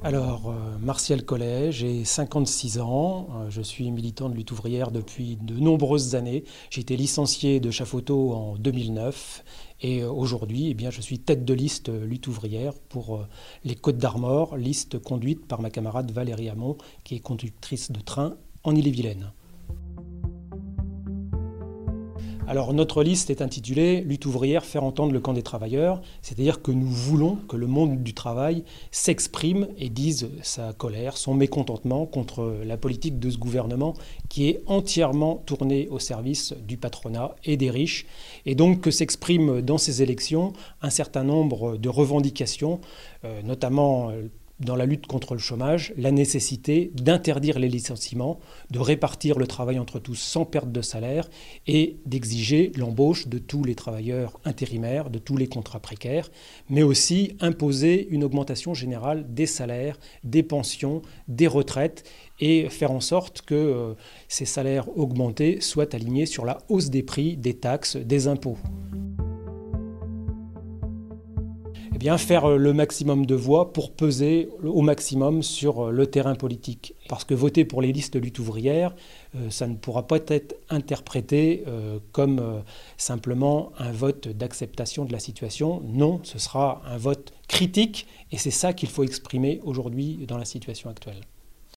Martial Collet, j'ai 56 ans, je suis militant de lutte ouvrière depuis de nombreuses années. J'ai été licencié de Chafoto en 2009 et aujourd'hui, je suis tête de liste lutte ouvrière pour les Côtes d'Armor, liste conduite par ma camarade Valérie Hamon, qui est conductrice de train en Ille-et-Vilaine. Alors notre liste est intitulée « Lutte ouvrière, faire entendre le camp des travailleurs », c'est-à-dire que nous voulons que le monde du travail s'exprime et dise sa colère, son mécontentement contre la politique de ce gouvernement qui est entièrement tournée au service du patronat et des riches, et donc que s'exprime dans ces élections un certain nombre de revendications, notamment dans la lutte contre le chômage, la nécessité d'interdire les licenciements, de répartir le travail entre tous sans perte de salaire et d'exiger l'embauche de tous les travailleurs intérimaires, de tous les contrats précaires, mais aussi imposer une augmentation générale des salaires, des pensions, des retraites et faire en sorte que ces salaires augmentés soient alignés sur la hausse des prix, des taxes, des impôts. Faire le maximum de voix pour peser au maximum sur le terrain politique. Parce que voter pour les listes de lutte ouvrière, ça ne pourra pas être interprété comme simplement un vote d'acceptation de la situation. Non, ce sera un vote critique et c'est ça qu'il faut exprimer aujourd'hui dans la situation actuelle.